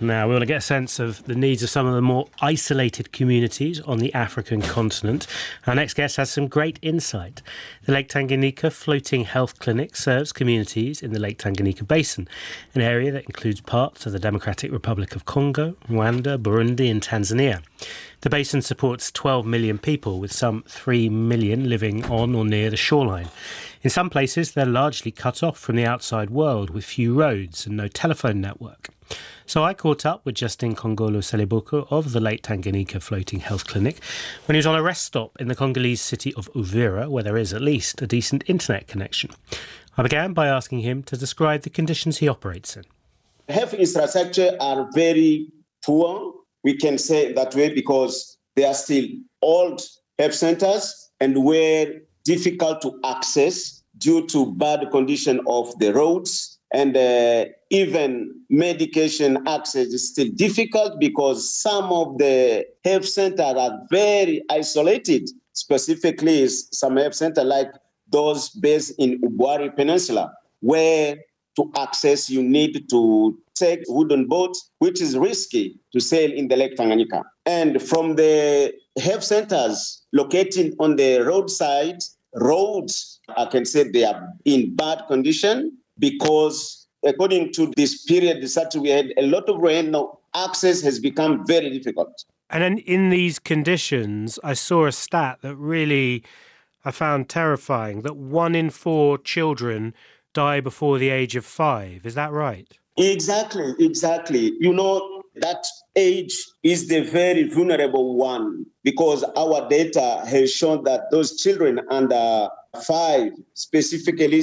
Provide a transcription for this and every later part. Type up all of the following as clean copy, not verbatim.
Now, we want to get a sense of the needs of some of the more isolated communities on the African continent. Our next guest has some great insight. The Lake Tanganyika Floating Health Clinic serves communities in the Lake Tanganyika Basin, an area that includes parts of the Democratic Republic of Congo, Rwanda, Burundi and Tanzania. The basin supports 12 million people, with some 3 million living on or near the shoreline. In some places, they're largely cut off from the outside world, with few roads and no telephone network. So I caught up with Justin Kongolo Seleboko of the Lake Tanganyika Floating Health Clinic when he was on a rest stop in the Congolese city of Uvira, where there is at least a decent internet connection. I began by asking him to describe the conditions he operates in. Health infrastructure are very poor, we can say that way, because they are still old health centers and were difficult to access due to bad condition of the roads. And even medication access is still difficult because some of the health centers are very isolated, specifically some health centers like those based in Ubwari Peninsula, where to access you need to take wooden boats, which is risky to sail in the Lake Tanganyika. And from the health centers located on the roadside, roads, I can say they are in bad condition, because according to this period, we had a lot of rain. Now, access has become very difficult. And then in these conditions, I saw a stat that really I found terrifying, that 1 in 4 children die before the age of 5. Is that right? Exactly. You know, that age is the very vulnerable one, because our data has shown that those children under 5, specifically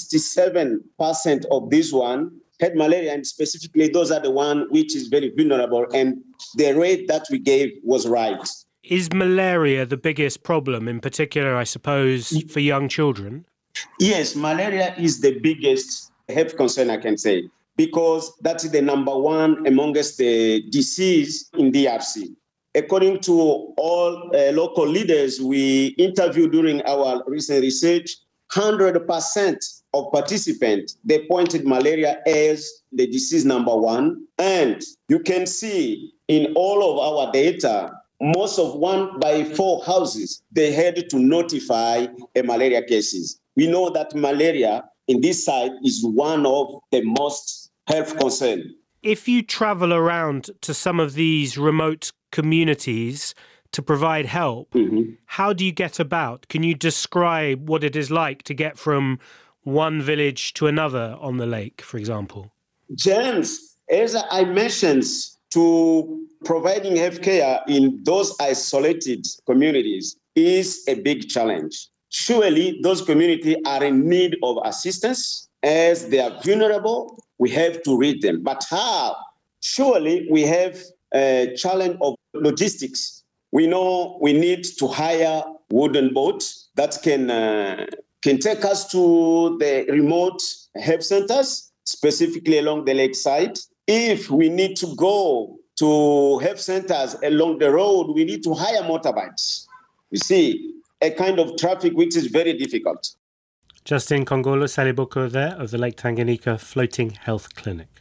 67% of this one had malaria, and specifically those are the one which is very vulnerable, and the rate that we gave was right. Is malaria the biggest problem in particular, I suppose, for young children? Yes, malaria is the biggest health concern, I can say, because that's the number one amongst the disease in DRC. According to all local leaders we interviewed during our recent research, 100% of participants, they pointed malaria as the disease number one. And you can see in all of our data, most of 1 by 4 houses, they had to notify a malaria cases. We know that malaria in this side is one of the most health concern. If you travel around to some of these remote communities to provide help, how do you get about? Can you describe what it is like to get from one village to another on the lake, for example? James, as I mentioned, to providing healthcare in those isolated communities is a big challenge. Surely those communities are in need of assistance. As they are vulnerable, we have to reach them. But how? Surely we have a challenge of logistics. We know we need to hire wooden boats that can take us to the remote health centers, specifically along the lakeside. If we need to go to health centers along the road, we need to hire motorbikes. You see, a kind of traffic which is very difficult. Justin Kongolo Seleboko there of the Lake Tanganyika Floating Health Clinic.